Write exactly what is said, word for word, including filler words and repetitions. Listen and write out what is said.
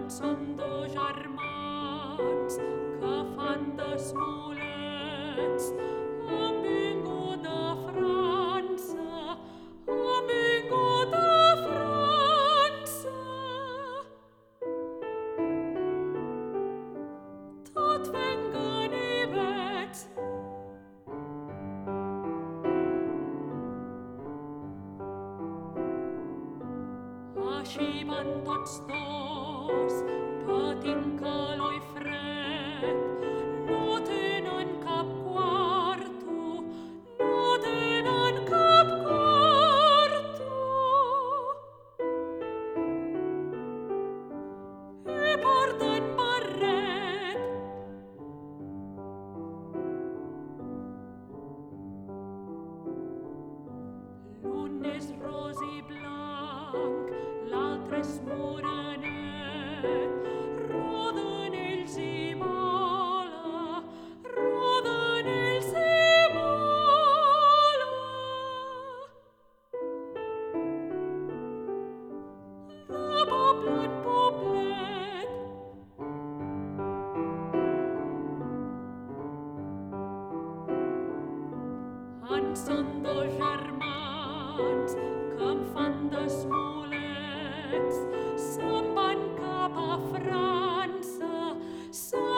Són dos germans que fan d'esmolets. Han vingut de França, han vingut de França. Tot fent ganivets. Així van tots dos, patint calor i fred. No tenen cap quarto, no tenen cap quarto. I porten barret. L'un és ros i blanc, l'altre és morenet. Roden ells i mola, roden ells i mola. De poble en poblet. En són dos germans que em fan d'esmolets. Se'n van cap a França, se'n